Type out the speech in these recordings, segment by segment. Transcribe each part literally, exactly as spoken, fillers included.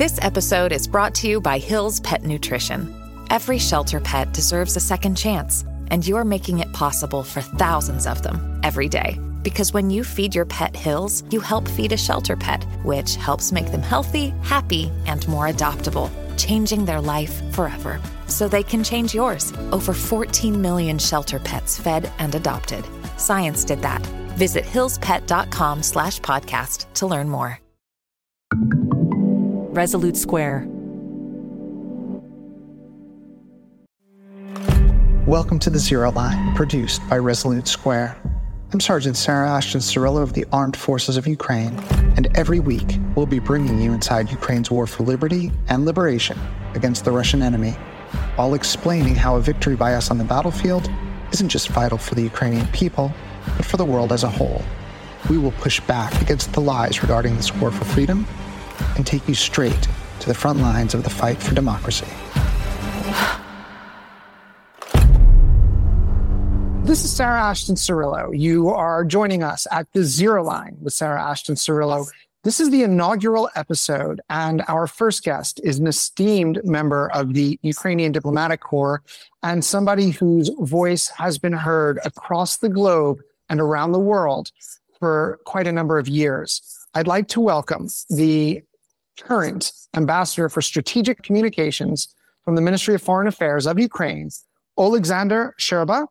This episode is brought to you by Hill's Pet Nutrition. Every shelter pet deserves a second chance, and you're making it possible for thousands of them every day. Because when you feed your pet Hill's, you help feed a shelter pet, which helps make them healthy, happy, and more adoptable, changing their life forever. So they can change yours. Over fourteen million shelter pets fed and adopted. Science did that. Visit hillspet.com slash podcast to learn more. Resolute Square. Welcome to The Zero Line, produced by Resolute Square. I'm Sergeant Sarah Ashton Cirillo of the Armed Forces of Ukraine, and every week we'll be bringing you inside Ukraine's war for liberty and liberation against the Russian enemy, while explaining how a victory by us on the battlefield isn't just vital for the Ukrainian people, but for the world as a whole. We will push back against the lies regarding this war for freedom and take you straight to the front lines of the fight for democracy. This is Sarah Ashton Cirillo. You are joining us at The Zero Line with Sarah Ashton Cirillo. This is the inaugural episode, and our first guest is an esteemed member of the Ukrainian Diplomatic Corps and somebody whose voice has been heard across the globe and around the world for quite a number of years. I'd like to welcome the current Ambassador for Strategic Communications from the Ministry of Foreign Affairs of Ukraine, Oleksandr Shcherba.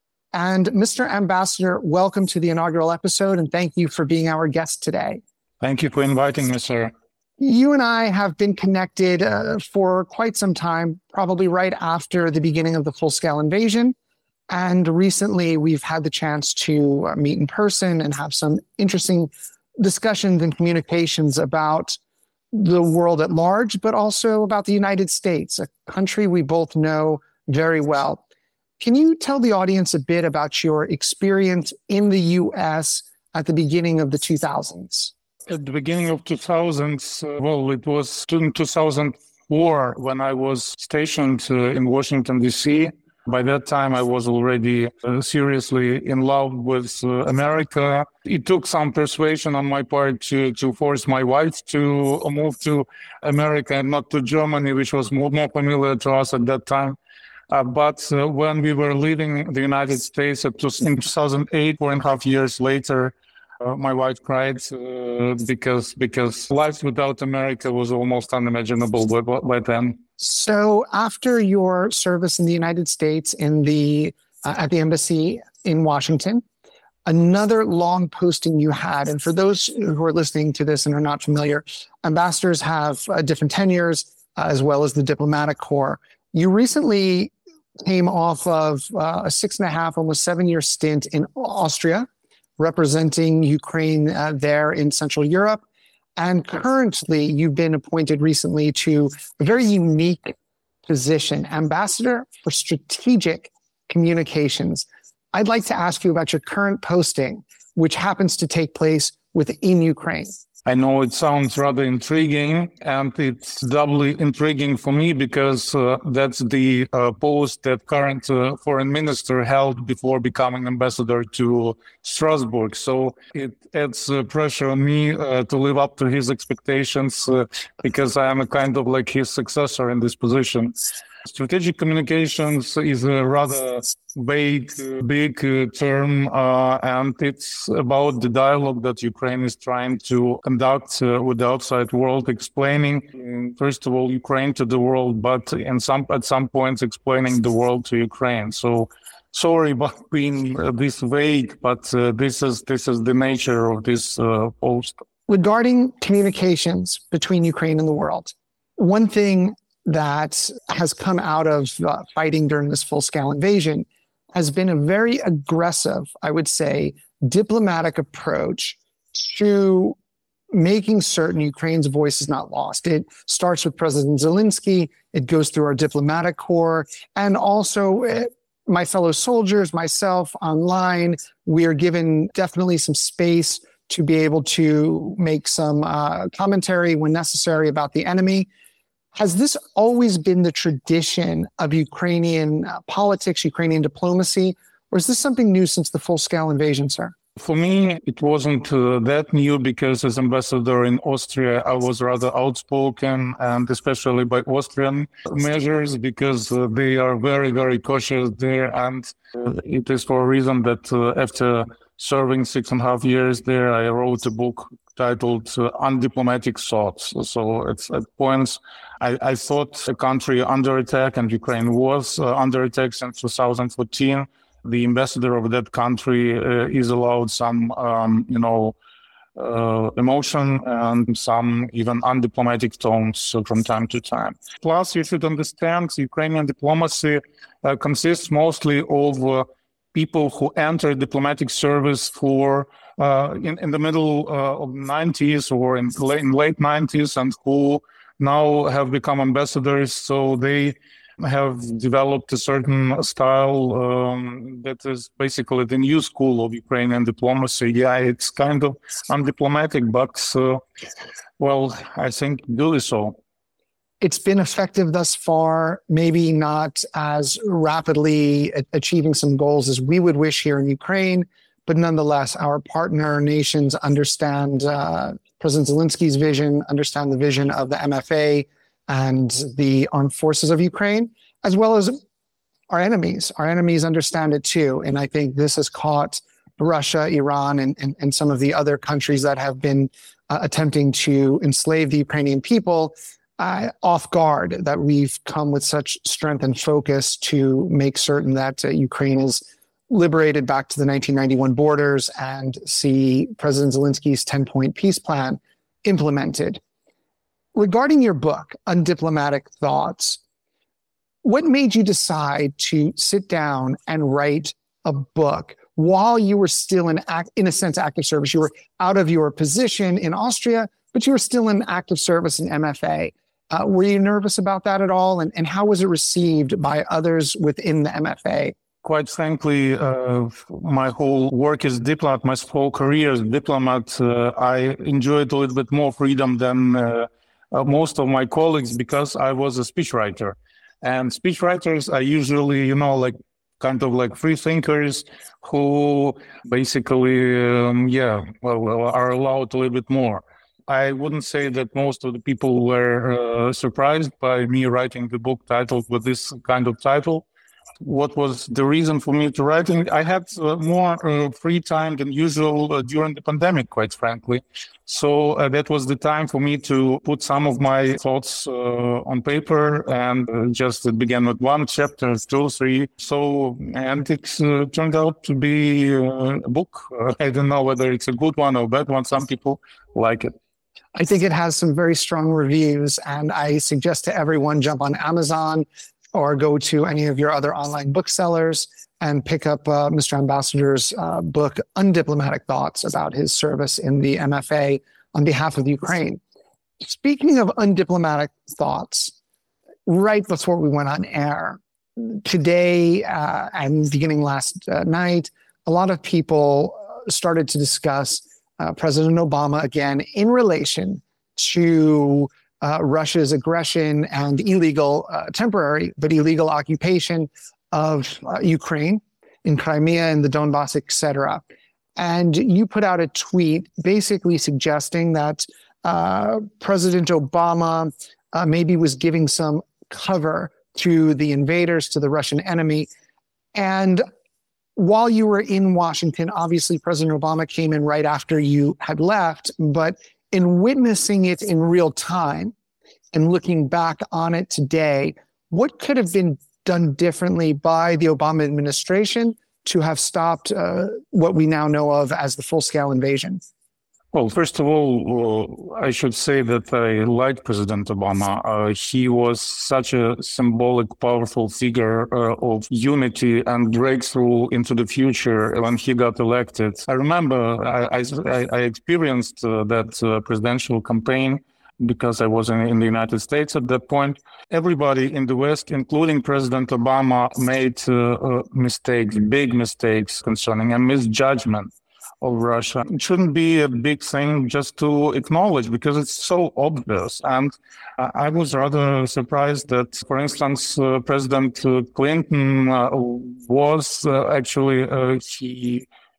And Mister Ambassador, welcome to the inaugural episode, and thank you for being our guest today. Thank you for inviting me, sir. You and I have been connected uh, for quite some time, probably right after the beginning of the full-scale invasion. And recently, we've had the chance to uh, meet in person and have some interesting discussions and communications about the world at large, but also about the United States, a country we both know very well. Can you tell the audience a bit about your experience in the U S at the beginning of the two thousands? At the beginning of two thousands, uh, well, it was in two thousand four when I was stationed uh, in Washington, D C. By that time, I was already uh, seriously in love with uh, America. It took some persuasion on my part to, to force my wife to move to America and not to Germany, which was more, more familiar to us at that time. Uh, but uh, when we were leaving the United States in two thousand eight, four and a half years later, uh, my wife cried uh, because because life without America was almost unimaginable by, by then. So after your service in the United States in the uh, at the embassy in Washington, another long posting you had, and for those who are listening to this and are not familiar, ambassadors have uh, different tenures uh, as well as the diplomatic corps. You recently came off of uh, a six and a half, almost seven year stint in Austria, representing Ukraine uh, there in Central Europe. And currently, you've been appointed recently to a very unique position, Ambassador for Strategic Communications. I'd like to ask you about your current posting, which happens to take place within Ukraine. I know it sounds rather intriguing, and it's doubly intriguing for me because uh, that's the uh, post that current uh, foreign minister held before becoming ambassador to Strasbourg. So it adds uh, pressure on me uh, to live up to his expectations uh, because I am a kind of like his successor in this position. Strategic communications is a rather vague, uh, big uh, term, uh, and it's about the dialogue that Ukraine is trying to conduct uh, with the outside world, explaining, um, first of all, Ukraine to the world, but in some at some points explaining the world to Ukraine. So, sorry about being uh, this vague, but uh, this is this is the nature of this uh, post. Regarding communications between Ukraine and the world, one thing that has come out of uh, fighting during this full-scale invasion has been a very aggressive, I would say, diplomatic approach to making certain Ukraine's voice is not lost. It starts with President Zelensky, it goes through our diplomatic corps, and also uh, my fellow soldiers, myself, online. We are given definitely some space to be able to make some uh, commentary when necessary about the enemy. Has this always been the tradition of Ukrainian uh, politics, Ukrainian diplomacy, or is this something new since the full-scale invasion, sir? For me, it wasn't uh, that new because as ambassador in Austria, I was rather outspoken, and especially by Austrian measures, because uh, they are very, very cautious there. And uh, it is for a reason that uh, after serving six and a half years there, I wrote a book titled uh, Undiplomatic Thoughts. So it's at points I, I thought a country under attack, and Ukraine was uh, under attack since two thousand fourteen. The ambassador of that country uh, is allowed some, um, you know, uh, emotion and some even undiplomatic tones uh, from time to time. Plus, you should understand Ukrainian diplomacy uh, consists mostly of uh, people who entered diplomatic service for uh, in, in the middle uh, of the nineties or in, late, in late nineties, and who now have become ambassadors. So they have developed a certain style um, that is basically the new school of Ukrainian diplomacy. Yeah, it's kind of undiplomatic, but, uh, well, I think duly so. It's been effective thus far, maybe not as rapidly achieving some goals as we would wish here in Ukraine, but nonetheless, our partner nations understand uh, President Zelensky's vision, understand the vision of the M F A, and the armed forces of Ukraine, as well as our enemies. Our enemies understand it too. And I think this has caught Russia, Iran, and, and, and some of the other countries that have been uh, attempting to enslave the Ukrainian people uh, off guard, that we've come with such strength and focus to make certain that uh, Ukraine is liberated back to the nineteen ninety-one borders and see President Zelensky's ten-point peace plan implemented. Regarding your book, Undiplomatic Thoughts, what made you decide to sit down and write a book while you were still in, act, in a sense, active service? You were out of your position in Austria, but you were still in active service in M F A. Uh, were you nervous about that at all? And, and how was it received by others within the M F A? Quite frankly, uh, my whole work as diplomat, my whole career as diplomat, uh, I enjoyed a little bit more freedom than uh, uh, most of my colleagues because I was a speechwriter. And speechwriters are usually, you know, like kind of like free thinkers who basically, um, yeah, well, are allowed a little bit more. I wouldn't say that most of the people were uh, surprised by me writing the book titled with this kind of title. What was the reason for me to writing? I had uh, more uh, free time than usual uh, during the pandemic, quite frankly. So uh, that was the time for me to put some of my thoughts uh, on paper, and uh, just it began with one chapter, two, three. So, and it uh, turned out to be uh, a book. Uh, I don't know whether it's a good one or bad one. Some people like it. I think it has some very strong reviews, and I suggest to everyone jump on Amazon or go to any of your other online booksellers and pick up uh, Mister Ambassador's uh, book, Undiplomatic Thoughts, about his service in the M F A on behalf of Ukraine. Speaking of undiplomatic thoughts, right before we went on air, today uh, and beginning last uh, night, a lot of people started to discuss uh, President Obama again in relation to Uh, Russia's aggression and illegal, uh, temporary, but illegal occupation of uh, Ukraine in Crimea and the Donbass, et cetera. And you put out a tweet basically suggesting that uh, President Obama uh, maybe was giving some cover to the invaders, to the Russian enemy. And while you were in Washington, obviously President Obama came in right after you had left, but in witnessing it in real time and looking back on it today, what could have been done differently by the Obama administration to have stopped uh, what we now know of as the full-scale invasion? Well, first of all, uh, I should say that I like President Obama. Uh, he was such a symbolic, powerful figure uh, of unity and breakthrough into the future when he got elected. I remember I, I, I experienced uh, that uh, presidential campaign because I was in, in the United States at that point. Everybody in the West, including President Obama, made uh, uh, mistakes, big mistakes concerning a misjudgment of Russia. It shouldn't be a big thing just to acknowledge because it's so obvious. And uh, I was rather surprised that, for instance, uh, President Clinton uh, was uh, actually, uh, he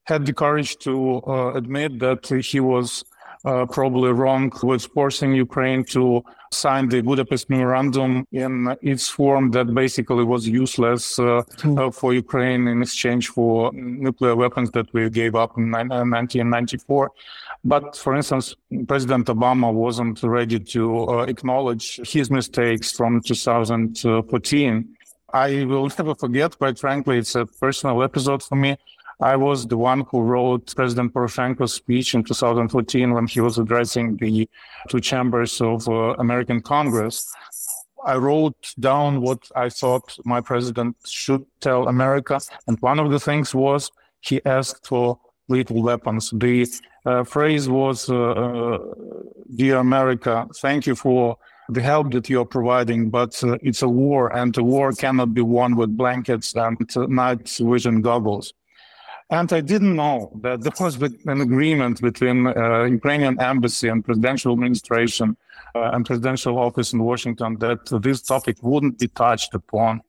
had the courage to uh, admit that he was uh, probably wrong with forcing Ukraine to sign the Budapest Memorandum in its form that basically was useless uh, uh, for Ukraine in exchange for nuclear weapons that we gave up in nineteen ninety-four. But, for instance, President Obama wasn't ready to uh, acknowledge his mistakes from two thousand fourteen. I will never forget, quite frankly, it's a personal episode for me. I was the one who wrote President Poroshenko's speech in two thousand fourteen when he was addressing the two chambers of uh, American Congress. I wrote down what I thought my president should tell America. And one of the things was he asked for lethal weapons. The uh, phrase was, uh, uh, dear America, thank you for the help that you're providing, but uh, it's a war, and a war cannot be won with blankets and uh, night vision goggles. And I didn't know that there was an agreement between uh, Ukrainian embassy and presidential administration uh, and presidential office in Washington that this topic wouldn't be touched upon.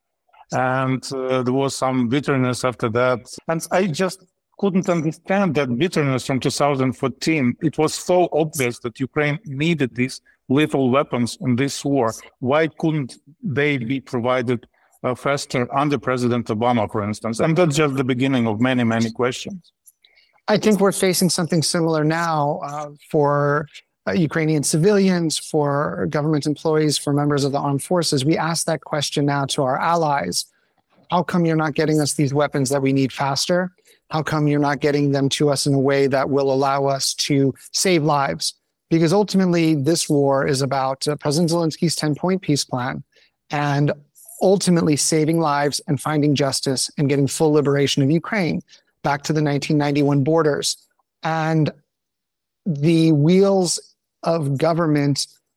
And uh, there was some bitterness after that. And I just couldn't understand that bitterness from two thousand fourteen. It was so obvious that Ukraine needed these lethal weapons in this war. Why couldn't they be provided Uh, faster under President Obama, for instance? And that's just the beginning of many, many questions. I think we're facing something similar now uh, for uh, Ukrainian civilians, for government employees, for members of the armed forces. We ask that question now to our allies. How come you're not getting us these weapons that we need faster? How come you're not getting them to us in a way that will allow us to save lives? Because ultimately, this war is about uh, President Zelensky's ten-point peace plan and ultimately saving lives and finding justice and getting full liberation of Ukraine back to the nineteen ninety-one borders. And the wheels of government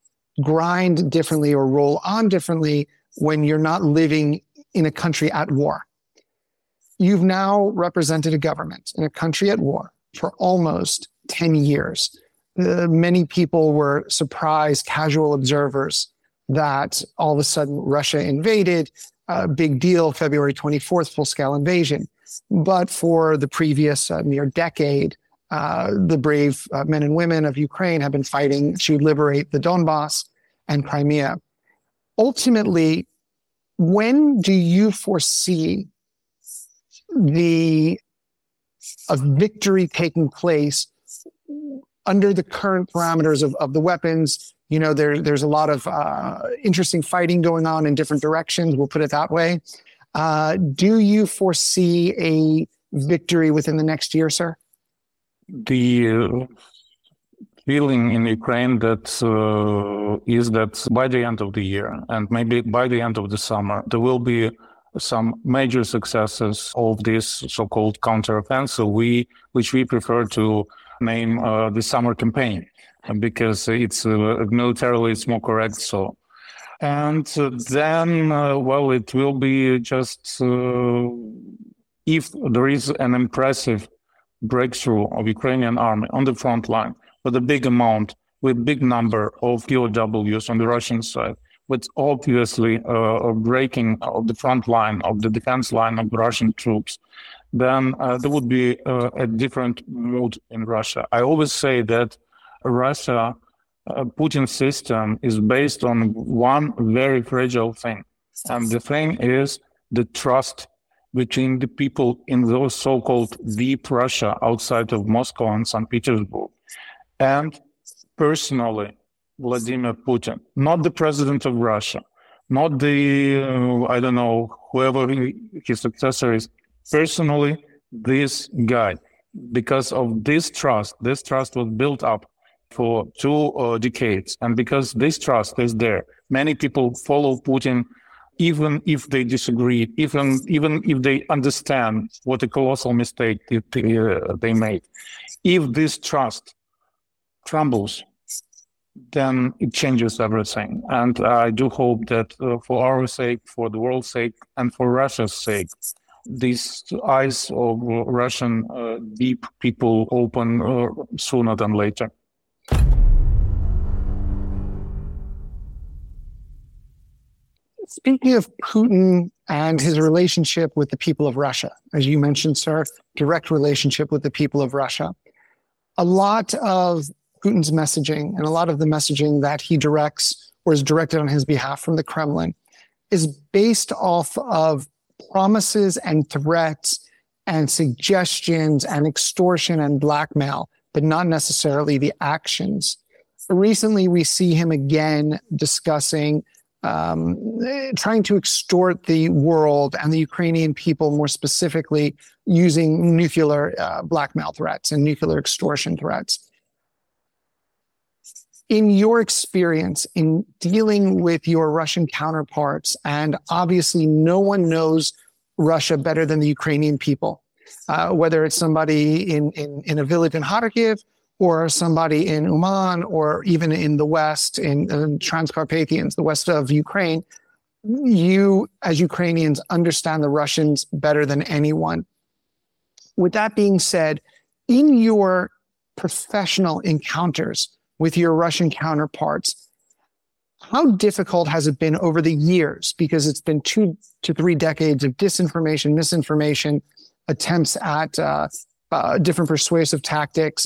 grind differently or roll on differently when you're not living in a country at war. You've now represented a government in a country at war for almost ten years. Uh, many people were surprised, casual observers, that all of a sudden Russia invaded, a uh, big deal, February twenty-fourth, full-scale invasion. But for the previous uh, near decade, uh, the brave uh, men and women of Ukraine have been fighting to liberate the Donbass and Crimea. Ultimately, when do you foresee the a victory taking place under the current parameters of, of the weapons? You know, there, there's a lot of uh, interesting fighting going on in different directions. We'll put it that way. Uh, do you foresee a victory within the next year, sir? The uh, feeling in Ukraine that uh, is that by the end of the year and maybe by the end of the summer, there will be some major successes of this so-called counteroffensive, we, which we prefer to name uh, the summer campaign, because it's uh, militarily it's more correct. So, and uh, then, uh, well, it will be just uh, if there is an impressive breakthrough of Ukrainian army on the front line with a big amount, with big number of P O Ws on the Russian side, with obviously uh, a breaking of the front line of the defense line of the Russian troops, then uh, there would be uh, a different mood in Russia. I always say that Russia, uh, Putin's system is based on one very fragile thing. And the thing is the trust between the people in those so-called deep Russia outside of Moscow and Saint Petersburg. And personally, Vladimir Putin, not the president of Russia, not the, uh, I don't know, whoever he, his successor is, personally, this guy, because of this trust, this trust was built up for two uh, decades. And because this trust is there, many people follow Putin, even if they disagree, even, even if they understand what a colossal mistake it, uh, they made. If this trust crumbles, then it changes everything. And I do hope that uh, for our sake, for the world's sake, and for Russia's sake, these eyes of Russian uh, deep people open uh, sooner than later. Speaking of Putin and his relationship with the people of Russia, as you mentioned, sir, direct relationship with the people of Russia, a lot of Putin's messaging and a lot of the messaging that he directs or is directed on his behalf from the Kremlin is based off of promises and threats and suggestions and extortion and blackmail, but not necessarily the actions. Recently, we see him again discussing um, trying to extort the world and the Ukrainian people more specifically using nuclear uh, blackmail threats and nuclear extortion threats. In your experience in dealing with your Russian counterparts, and obviously no one knows Russia better than the Ukrainian people, uh, whether it's somebody in, in, in a village in Kharkiv or somebody in Uman or even in the West, in, in Transcarpathians, the west of Ukraine, you as Ukrainians understand the Russians better than anyone. With that being said, in your professional encounters with your Russian counterparts, how difficult has it been over the years? Because it's been two to three decades of disinformation, misinformation, attempts at uh, uh, different persuasive tactics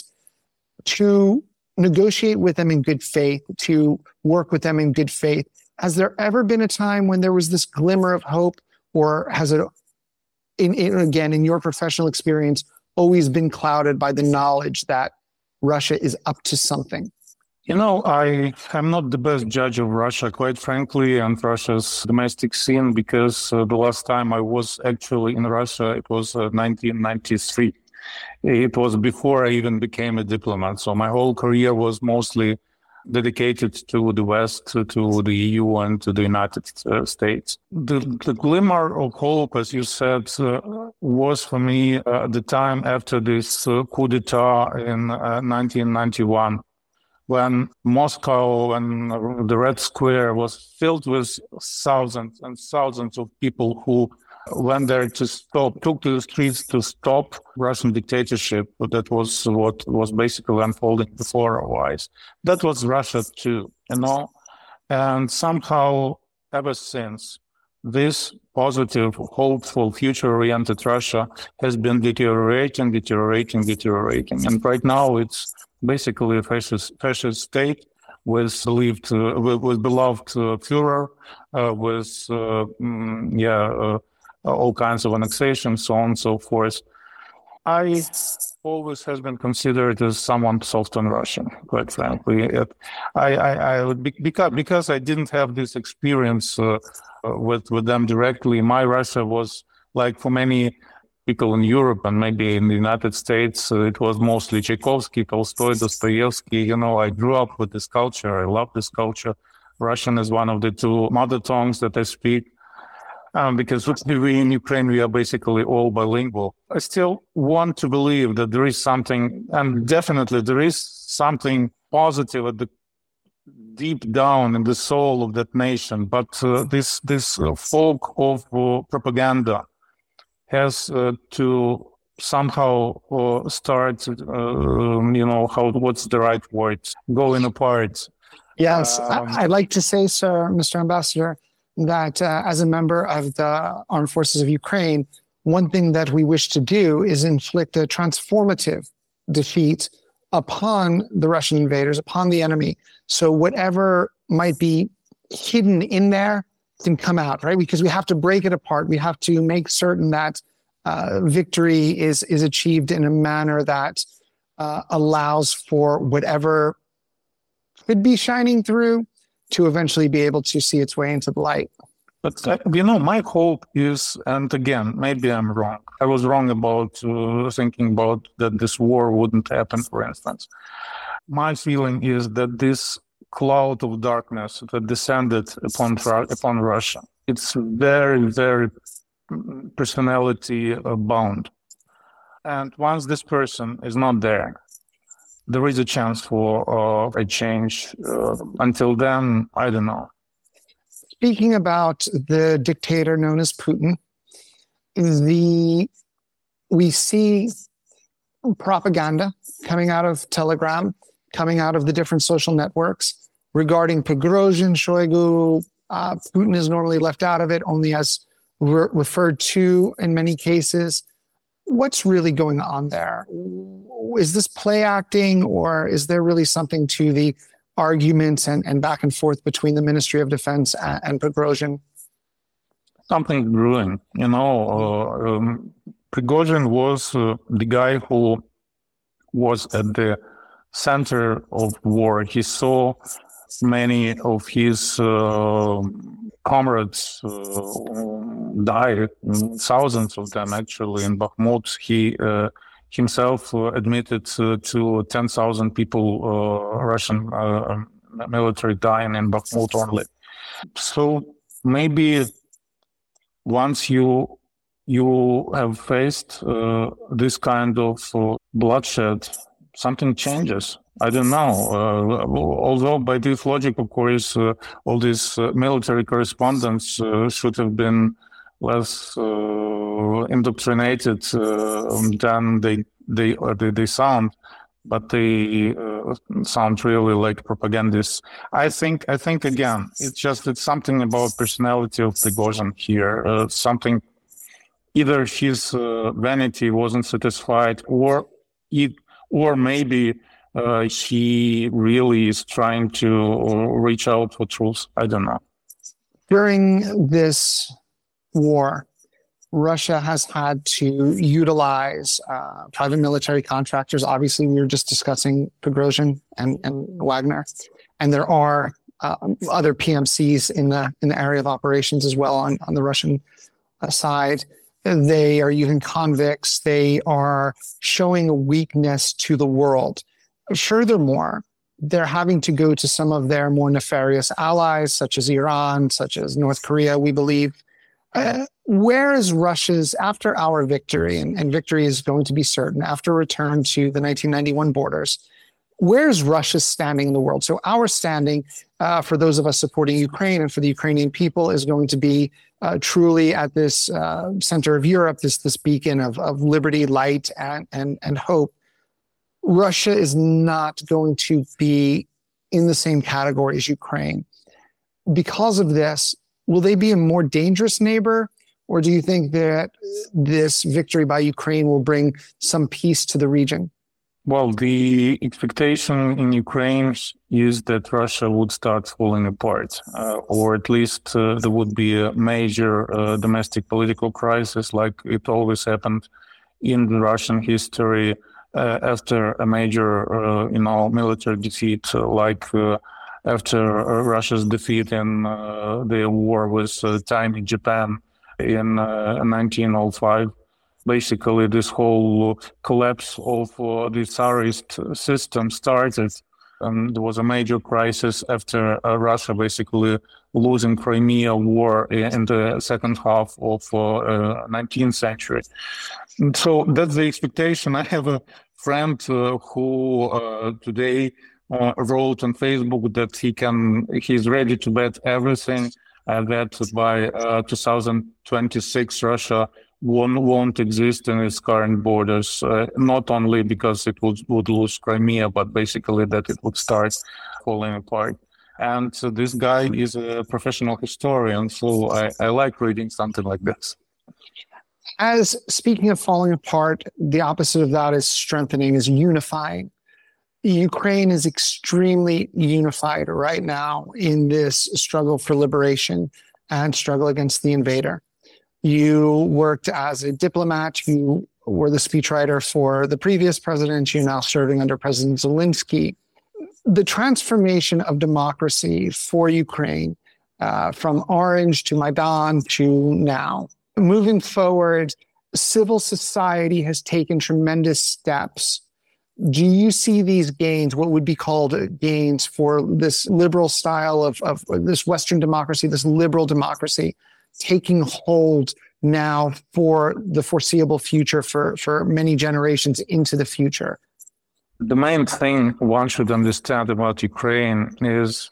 to negotiate with them in good faith, to work with them in good faith. Has there ever been a time when there was this glimmer of hope, or has it, in, in, again, in your professional experience, always been clouded by the knowledge that Russia is up to something? You know, I am not the best judge of Russia, quite frankly, and Russia's domestic scene, because uh, the last time I was actually in Russia, it was uh, nineteen ninety-three. It was before I even became a diplomat. So my whole career was mostly dedicated to the West, to, to the E U and to the United uh, States. The, the glimmer of hope, as you said, uh, was for me uh, at the time after this uh, coup d'etat in uh, nineteen ninety-one. When Moscow and the Red Square was filled with thousands and thousands of people who went there to stop, took to the streets to stop Russian dictatorship. That was what was basically unfolding before our eyes. That was Russia too, you know? And somehow, ever since, this positive, hopeful, future-oriented Russia has been deteriorating, deteriorating, deteriorating. And right now it's basically a fascist, fascist state with believed, uh, with, with beloved uh, Führer, uh, with uh, mm, yeah, uh, all kinds of annexation, so on and so forth. I always has been considered as someone soft on Russia, quite frankly. I, I, I would be, because because I didn't have this experience uh, with with them directly. My Russia was like for many people in Europe and maybe in the United States, uh, it was mostly Tchaikovsky, Tolstoy, Dostoevsky. You know, I grew up with this culture. I love this culture. Russian is one of the two mother tongues that I speak. Um, because we in Ukraine, we are basically all bilingual. I still want to believe that there is something, and definitely there is something positive at the deep down in the soul of that nation. But uh, this this uh, fog of uh, propaganda has uh, to somehow uh, start, uh, you know, how what's the right word, going apart. Yes, um, I'd like to say, sir, Mister Ambassador, that uh, as a member of the Armed Forces of Ukraine, one thing that we wish to do is inflict a transformative defeat upon the Russian invaders, upon the enemy. So whatever might be hidden in there can come out, right? Because we have to break it apart. We have to make certain that uh, victory is, is achieved in a manner that uh, allows for whatever could be shining through to eventually be able to see its way into the light. But, uh, you know, my hope is, and again, maybe I'm wrong. I was wrong about uh, thinking about that this war wouldn't happen, for instance. My feeling is that this cloud of darkness that descended upon, upon Russia, it's very, very personality bound. And once this person is not there, there is a chance for uh, a change. Uh, until then, I don't know. Speaking about the dictator known as Putin, the we see propaganda coming out of Telegram, coming out of the different social networks regarding Prigozhin, Shoigu, Uh, Putin is normally left out of it, only as re- referred to in many cases. What's really going on there? Is this play acting, or is there really something to the arguments and, and back and forth between the Ministry of Defense and, and Prigozhin? Something brewing, you know. Uh, um, Prigozhin was uh, the guy who was at the center of war. He saw many of his uh, comrades uh, die, thousands of them actually in Bakhmut. He uh, himself uh, admitted uh, to ten thousand people, uh, Russian uh, military dying in Bakhmut only. So maybe once you you have faced uh, this kind of uh, bloodshed, something changes. I don't know. Uh, although by this logic, of course, uh, all these uh, military correspondents uh, should have been less uh, indoctrinated uh, than they they uh, they, they sound, but they uh, sound really like propagandists. I think I think again, it's just it's something about personality of Prigozhin here. Uh, something either his uh, vanity wasn't satisfied, or it, or maybe. Uh, he really is trying to reach out for truth. I don't know. During this war, Russia has had to utilize uh, private military contractors. Obviously, we were just discussing Prigozhin and, and Wagner, and there are uh, other P M Cs in the in the area of operations as well on, on the Russian uh, side. They are using convicts. They are showing a weakness to the world. Furthermore, they're having to go to some of their more nefarious allies, such as Iran, such as North Korea, we believe. Uh, where is Russia's, after our victory, and, and victory is going to be certain, after return to the nineteen ninety-one borders, where's Russia's standing in the world? So our standing, uh, for those of us supporting Ukraine and for the Ukrainian people, is going to be uh, truly at this uh, center of Europe, this this beacon of, of liberty, light, and, and, and hope. Russia is not going to be in the same category as Ukraine. Because of this, will they be a more dangerous neighbor, or do you think that this victory by Ukraine will bring some peace to the region? Well, the expectation in Ukraine is that Russia would start falling apart, uh, or at least uh, there would be a major uh, domestic political crisis, like it always happened in Russian history. Uh, after a major, uh, you know, military defeat, uh, like uh, after uh, Russia's defeat in uh, the war with uh, tiny Japan in uh, nineteen oh five, basically this whole collapse of uh, the Tsarist system started, and there was a major crisis after uh, Russia basically losing Crimea war in the second half of uh, uh, nineteenth century. And so that's the expectation. I have a friend uh, who uh, today uh, wrote on Facebook that he can, he's ready to bet everything uh, that by uh, two thousand twenty-six Russia won't, won't exist in its current borders, uh, not only because it would, would lose Crimea, but basically that it would start falling apart. And so this guy is a professional historian, so I, I like reading something like this. As speaking of falling apart, the opposite of that is strengthening, is unifying. Ukraine is extremely unified right now in this struggle for liberation and struggle against the invader. You worked as a diplomat. You were the speechwriter for the previous president. You're now serving under President Zelensky. The transformation of democracy for Ukraine, uh, from Orange to Maidan to now, moving forward, civil society has taken tremendous steps. Do you see these gains, what would be called gains for this liberal style of, of this Western democracy, this liberal democracy, taking hold now for the foreseeable future, for, for many generations into the future? The main thing one should understand about Ukraine is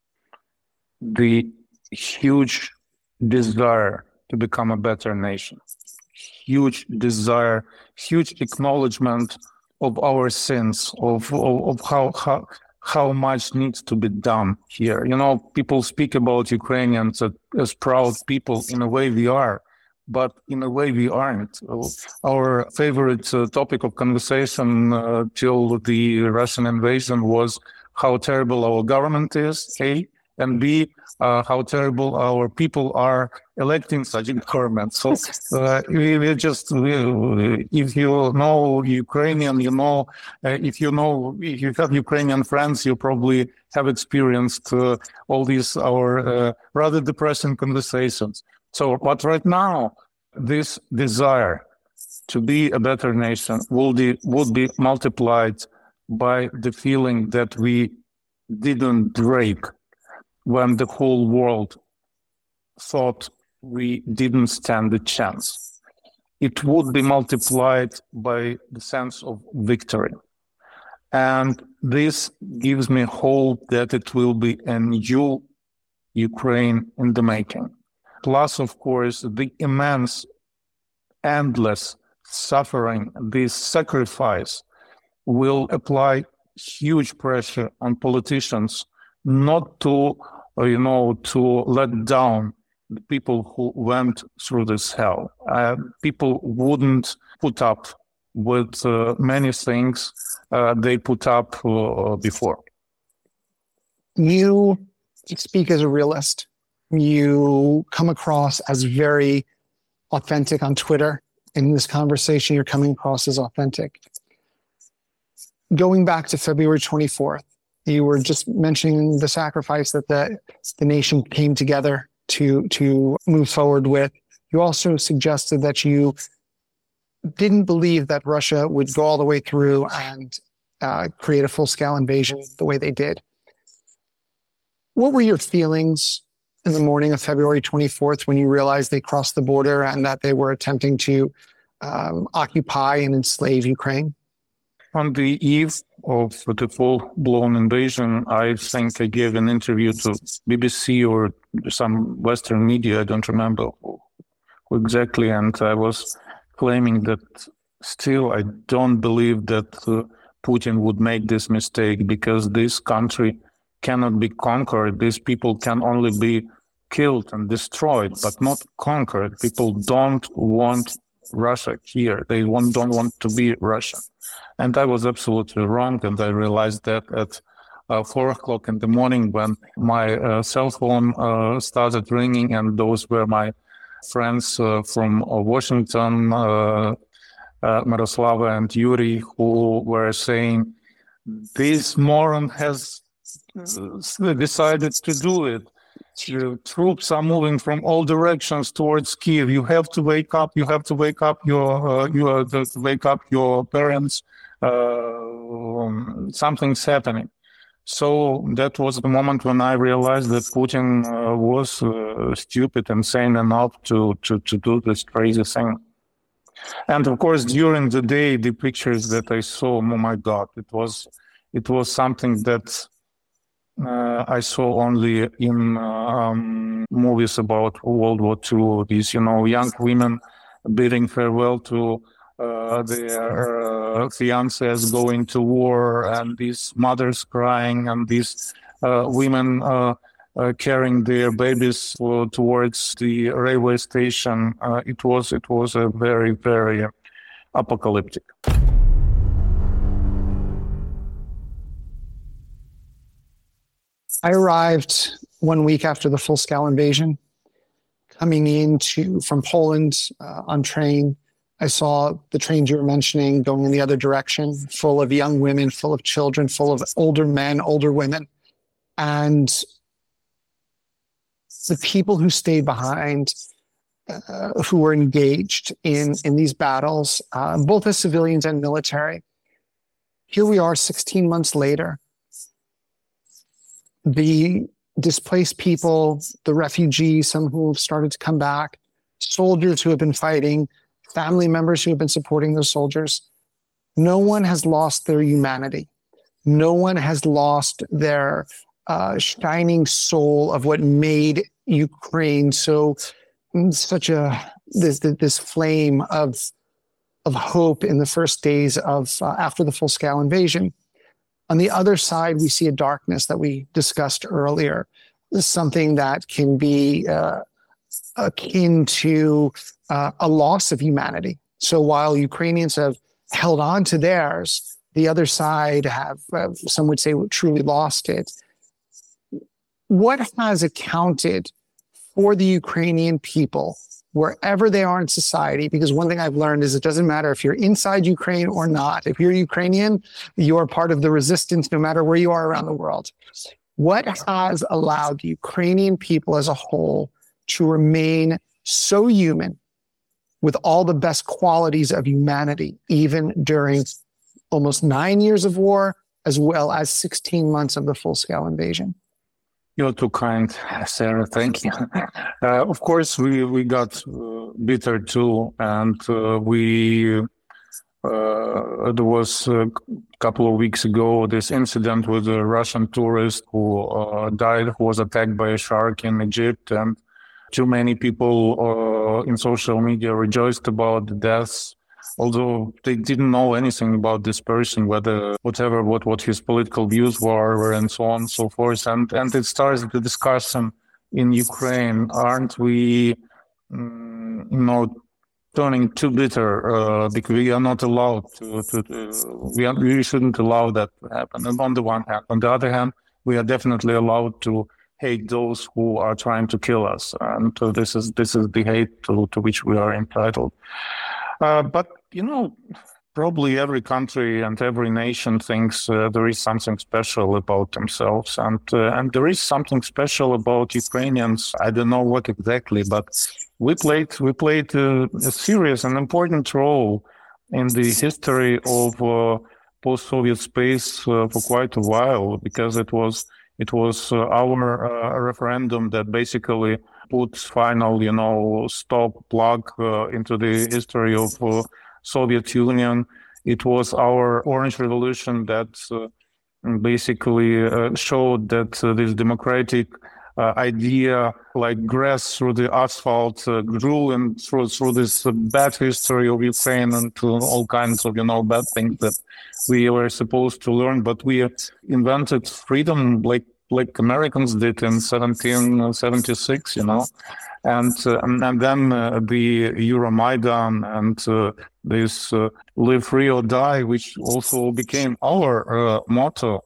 the huge desire to become a better nation. Huge desire, huge acknowledgement of our sins, of, of, of how, how how much needs to be done here. You know, people speak about Ukrainians as proud people. In a way we are, but in a way we aren't. Our favorite uh, topic of conversation uh, till the Russian invasion was how terrible our government is, A, and B, uh, how terrible our people are electing such a government. So uh, we, we just, we, if you know Ukrainian, you know, uh, if you know, if you have Ukrainian friends, you probably have experienced uh, all these our uh, rather depressing conversations. So, but right now, this desire to be a better nation will be, would be multiplied by the feeling that we didn't break when the whole world thought we didn't stand a chance. It would be multiplied by the sense of victory. And this gives me hope that it will be a new Ukraine in the making. Plus, of course, the immense, endless suffering, this sacrifice will apply huge pressure on politicians not to, you know, to let down the people who went through this hell. Uh, people wouldn't put up with uh, many things uh, they put up uh, before. You speak as a realist. You come across as very authentic on Twitter. In this conversation, you're coming across as authentic. Going back to February twenty-fourth, you were just mentioning the sacrifice that the, the nation came together to, to move forward with. You also suggested that you didn't believe that Russia would go all the way through and uh, create a full-scale invasion the way they did. What were your feelings in the morning of February twenty-fourth when you realized they crossed the border and that they were attempting to um, occupy and enslave Ukraine? On the eve of the full-blown invasion, I think I gave an interview to B B C or some Western media, I don't remember who, who exactly, and I was claiming that still I don't believe that uh, Putin would make this mistake, because this country cannot be conquered. These people can only be killed and destroyed, but not conquered. People don't want Russia here. They want, don't want to be Russian. And I was absolutely wrong, and I realized that at uh, four o'clock in the morning when my uh, cell phone uh, started ringing, and those were my friends uh, from uh, Washington, uh, uh, Miroslava and Yuri, who were saying, this moron has decided to do it. Uh, troops are moving from all directions towards Kiev. You have to wake up. You have to wake up your. Uh, you have to wake up your parents. Uh, um, something's happening. So that was the moment when I realized that Putin uh, was uh, stupid and sane enough to, to to do this crazy thing. And of course, during the day, the pictures that I saw, oh my God, it was it was something that. Uh, I saw only in um, movies about World War Two. These, you know, young women bidding farewell to uh, their uh, fiancés going to war, and these mothers crying, and these uh, women uh, uh, carrying their babies uh, towards the railway station. Uh, it was it was a very very apocalyptic. I arrived one week after the full-scale invasion, coming into from Poland uh, on train. I saw the trains you were mentioning going in the other direction, full of young women, full of children, full of older men, older women. And the people who stayed behind, uh, who were engaged in, in these battles, uh, both as civilians and military. Here we are sixteen months later. The displaced people, the refugees, some who have started to come back, soldiers who have been fighting, family members who have been supporting those soldiers. No one has lost their humanity. No one has lost their uh, shining soul of what made Ukraine so such a this this flame of of hope in the first days of uh, after the full-scale invasion. On the other side, we see a darkness that we discussed earlier. This is something that can be uh, akin to uh, a loss of humanity. So while Ukrainians have held on to theirs, the other side have, uh, some would say, truly lost it. What has accounted for the Ukrainian people wherever they are in society? Because one thing I've learned is it doesn't matter if you're inside Ukraine or not. If you're Ukrainian, you are part of the resistance no matter where you are around the world. What has allowed the Ukrainian people as a whole to remain so human with all the best qualities of humanity, even during almost nine years of war, as well as sixteen months of the full-scale invasion? You're too kind, Sarah. Thank you. Uh, of course, we we got uh, bitter too, and uh, we uh, there was a couple of weeks ago this incident with a Russian tourist who uh, died, who was attacked by a shark in Egypt, and too many people uh, in social media rejoiced about the deaths, although they didn't know anything about this person, whether whatever what, what his political views were, and so on and so forth. And and it starts the discussion in Ukraine. Aren't we, um, you know, turning too bitter uh, because we are not allowed to, to, to we, are, we shouldn't allow that to happen. And on the one hand, on the other hand, we are definitely allowed to hate those who are trying to kill us. And uh, this is this is the hate to, to which we are entitled. Uh, but, you know, probably every country and every nation thinks uh, there is something special about themselves. And uh, and there is something special about Ukrainians. I don't know what exactly, but we played, we played uh, a serious and important role in the history of uh, post-Soviet space uh, for quite a while, because it was, it was uh, our uh, referendum that basically put final, you know, stop plug uh, into the history of uh, Soviet Union. It was our Orange Revolution that uh, basically uh, showed that uh, this democratic uh, idea, like grass through the asphalt, uh, grew and through through this uh, bad history of Ukraine and uh, all kinds of, you know, bad things that we were supposed to learn. But we invented freedom like like Americans did in seventeen seventy-six, you know, and uh, and then uh, the Euromaidan and uh, this uh, "Live Free or Die," which also became our uh, motto.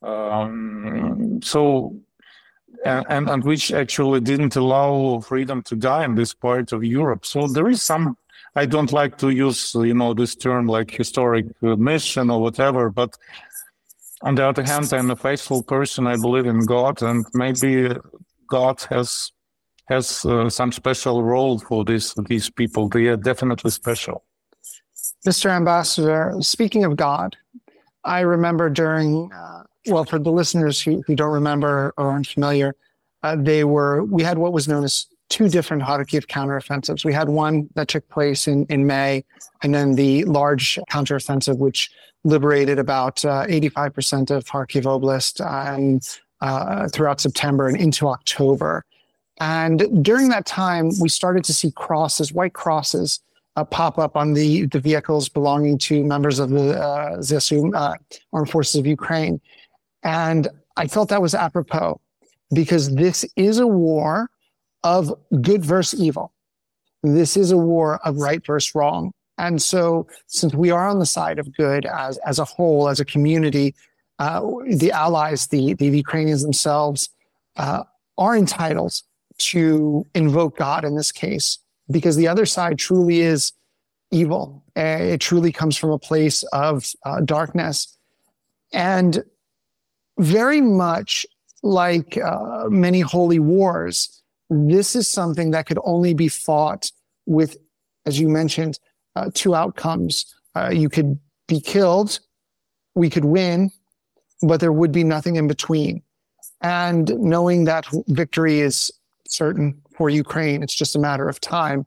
Um, so, and, and and which actually didn't allow freedom to die in this part of Europe. So there is some. I don't like to use, you know, this term like historic uh, mission or whatever, but on the other hand, I'm a faithful person. I believe in God, and maybe God has has uh, some special role for this these people. They are definitely special. Mister Ambassador, speaking of God, I remember during, uh, well, for the listeners who, who don't remember or aren't familiar, uh, they were, we had what was known as two different Kharkiv counteroffensives. We had one that took place in, in May, and then the large counteroffensive, which liberated about uh, eighty-five percent of Kharkiv Oblast uh, and uh, throughout September and into October. And during that time, we started to see crosses, white crosses, uh, pop up on the, the vehicles belonging to members of the uh, ZSU, uh, Armed Forces of Ukraine. And I felt that was apropos, because this is a war of good versus evil. This is a war of right versus wrong. And so since we are on the side of good as, as a whole, as a community, uh, the allies, the, the Ukrainians themselves, uh, are entitled to invoke God in this case, because the other side truly is evil. Uh, it truly comes from a place of uh, darkness. And very much like uh, many holy wars, this is something that could only be fought with, as you mentioned, uh, two outcomes. Uh, you could be killed, we could win, but there would be nothing in between. And knowing that victory is certain for Ukraine, it's just a matter of time.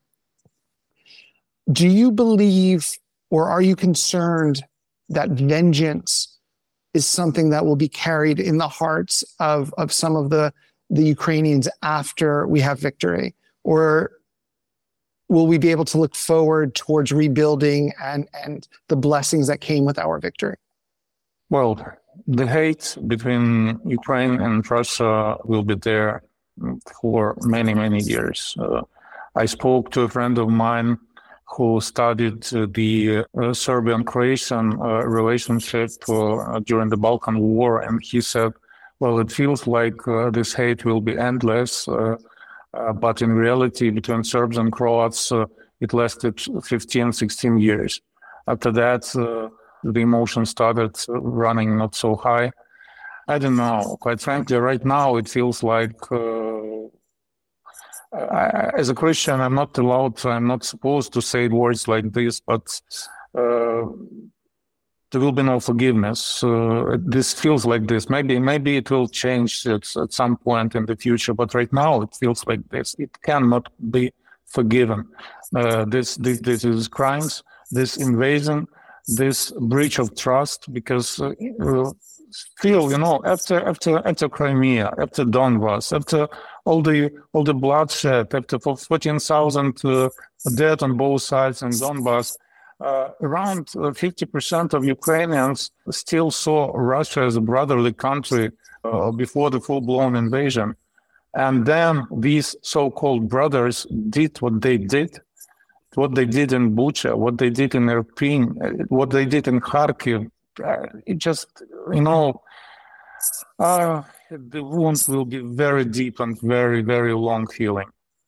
Do you believe, or are you concerned that vengeance is something that will be carried in the hearts of, of some of the, the Ukrainians after we have victory? Or will we be able to look forward towards rebuilding and, and the blessings that came with our victory? Well, The hate between Ukraine and Russia will be there for many, many years. Uh, I spoke to a friend of mine who studied uh, the uh, Serbian-Croatian uh, relationship uh, during the Balkan War, and he said, well, it feels like uh, this hate will be endless, uh, uh, but in reality, between Serbs and Croats, uh, it lasted fifteen, sixteen years. After that, uh, the emotion started running not so high. I don't know. Quite frankly, right now, it feels like uh, I, as a Christian, I'm not allowed, I'm not supposed to say words like this, but uh, there will be no forgiveness. Uh, this feels like this. Maybe maybe it will change at, at some point in the future, but right now it feels like this. It cannot be forgiven. Uh, this, this, this is crimes, this invasion, this breach of trust, because uh, still, you know, after after after Crimea, after Donbass, after all the all the bloodshed, after fourteen thousand uh, dead on both sides in Donbass, uh, around fifty percent of Ukrainians still saw Russia as a brotherly country uh, before the full-blown invasion. And then these so-called brothers did what they did, what they did in Bucha, what they did in Irpin, what they did in Kharkiv. Uh, it just, you know, uh, the wound will be very deep and very, very long healing.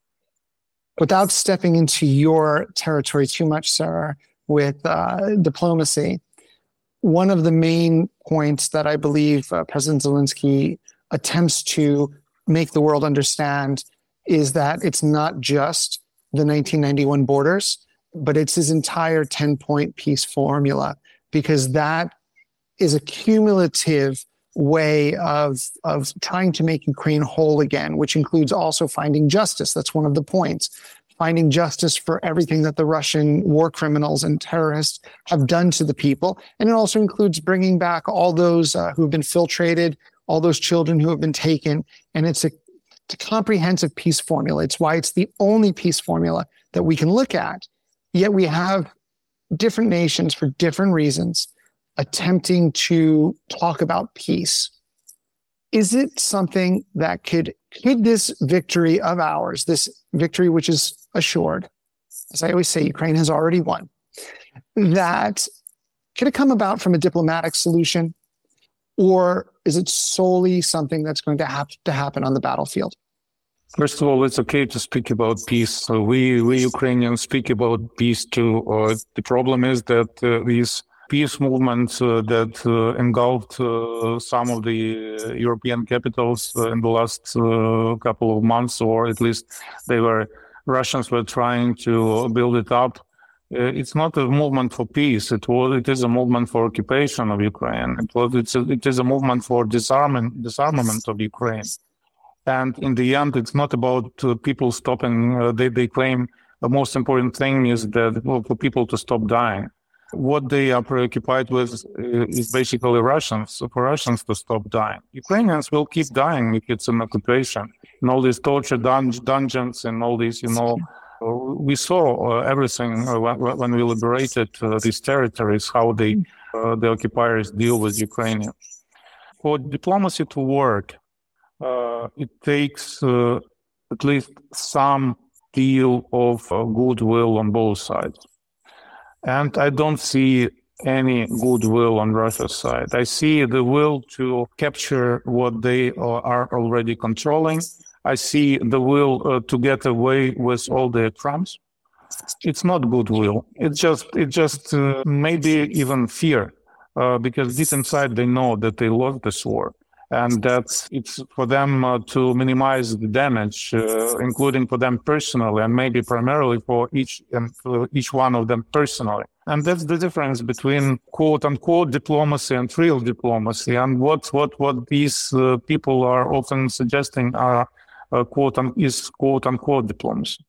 Without stepping into your territory too much, sir, with uh, diplomacy, one of the main points that I believe uh, President Zelensky attempts to make the world understand is that it's not just the nineteen ninety-one borders, but it's his entire ten-point peace formula, because that is a cumulative way of, of trying to make Ukraine whole again, which includes also finding justice. That's one of the points. Finding justice for everything that the Russian war criminals and terrorists have done to the people. And it also includes bringing back all those uh, who have been filtrated, all those children who have been taken. And it's a, it's a comprehensive peace formula. It's why it's the only peace formula that we can look at. Yet we have different nations for different reasons attempting to talk about peace. Is it something that could, could this victory of ours, this victory which is assured, as I always say, Ukraine has already won, that could it come about from a diplomatic solution, or is it solely something that's going to have to happen on the battlefield? First of all, it's okay to speak about peace. So we, we Ukrainians speak about peace too. Uh, the problem is that uh, these peace movements uh, that uh, engulfed uh, some of the uh, European capitals uh, in the last uh, couple of months, or at least they were, Russians were trying to build it up. Uh, it's not a movement for peace. It was, it is a movement for occupation of Ukraine. It was, it's a, it is a movement for disarmament, disarmament of Ukraine. And in the end, it's not about uh, people stopping. Uh, they, they claim the most important thing is that well, for people to stop dying. What they are preoccupied with is basically Russians, for Russians to stop dying. Ukrainians will keep dying if it's an occupation. And all these torture dun- dungeons and all these, you know, we saw uh, everything uh, when, when we liberated uh, these territories, how they, uh, the occupiers deal with Ukraine. For diplomacy to work, uh, it takes uh, at least some deal of uh, goodwill on both sides. And I don't see any goodwill on Russia's side. I see the will to capture what they are already controlling. I see the will uh, to get away with all their crimes. It's not goodwill. It's just, it just uh, maybe even fear, uh, because deep inside they know that they lost this war. And that it's for them uh, to minimize the damage, uh, including for them personally, and maybe primarily for each and for each one of them personally. And that's the difference between quote-unquote diplomacy and real diplomacy. And what what what these uh, people are often suggesting are uh, quote un- is quote-unquote diplomacy.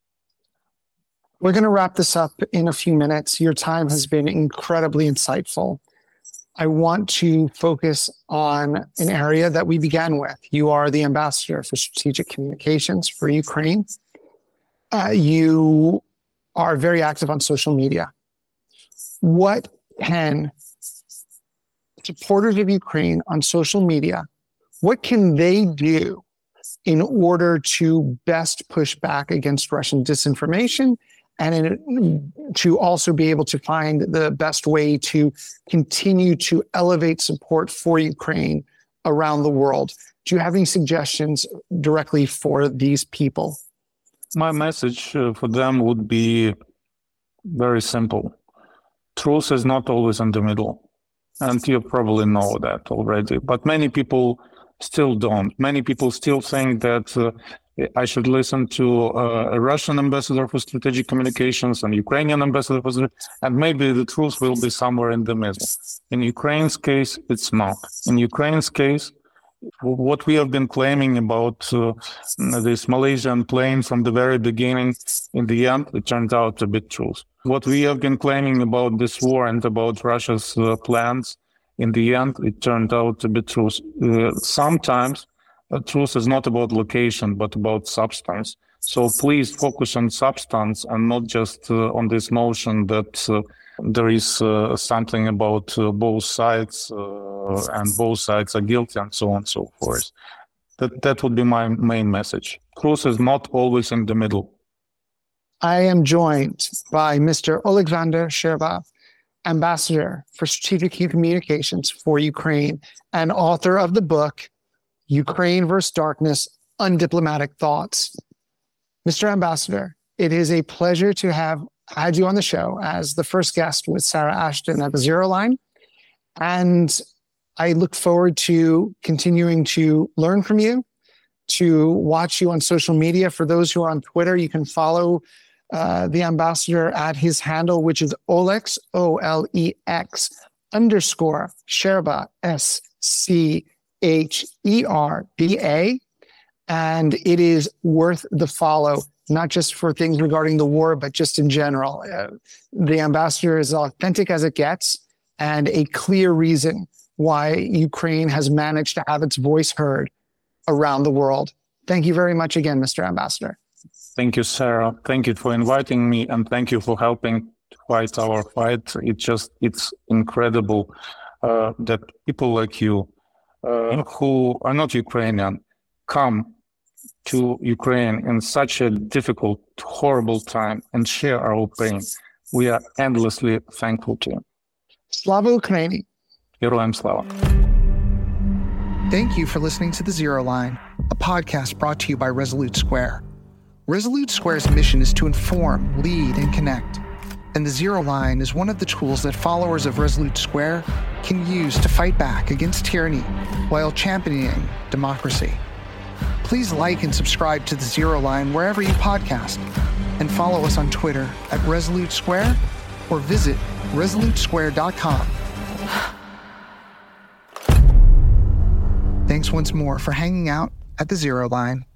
We're going to wrap this up in a few minutes. Your time has been incredibly insightful. I want to focus on an area that we began with. You are the ambassador for strategic communications for Ukraine. Uh, you are very active on social media. What can supporters of Ukraine on social media, what can they do in order to best push back against Russian disinformation and in, to also be able to find the best way to continue to elevate support for Ukraine around the world? Do you have any suggestions directly for these people? My message uh, for them would be very simple. Truth is not always in the middle. And you probably know that already. But many people still don't. Many people still think that uh, I should listen to uh, a Russian ambassador for strategic communications and Ukrainian ambassador for, and maybe the truth will be somewhere in the middle. In Ukraine's case, it's not. In Ukraine's case, what we have been claiming about uh, this Malaysian plane from the very beginning, in the end, it turned out to be truth. What we have been claiming about this war and about Russia's uh, plans, in the end, it turned out to be truth. Uh, sometimes uh, truth is not about location, but about substance. So please focus on substance and not just uh, on this notion that uh, there is uh, something about uh, both sides uh, and both sides are guilty and so on and so forth. That, that would be my main message. Truth is not always in the middle. I am joined by Mister Oleksandr Sherba, Ambassador for Strategic Communications for Ukraine and author of the book, Ukraine versus Darkness, Undiplomatic Thoughts. Mister Ambassador, it is a pleasure to have had you on the show as the first guest with Sarah Ashton at the Zero Line. And I look forward to continuing to learn from you, to watch you on social media. For those who are on Twitter, you can follow uh, the ambassador at his handle, which is Olex, O L E X, underscore Sherba, S C H E R B A. And it is worth the follow, not just for things regarding the war, but just in general. Uh, the ambassador is authentic as it gets and a clear reason why Ukraine has managed to have its voice heard around the world. Thank you very much again, Mister Ambassador. Thank you, Sarah. Thank you for inviting me, and thank you for helping to fight our fight. It's just, it's incredible uh, that people like you, uh, who are not Ukrainian, come to Ukraine in such a difficult, horrible time and share our pain. We are endlessly thankful to you. Slava Ukraini. Героям слава. Thank you for listening to The Zero Line, a podcast brought to you by Resolute Square. Resolute Square's mission is to inform, lead, and connect. And The Zero Line is one of the tools that followers of Resolute Square can use to fight back against tyranny while championing democracy. Please like and subscribe to The Zero Line wherever you podcast, and follow us on Twitter at Resolute Square or visit resolute square dot com. Thanks once more for hanging out at The Zero Line.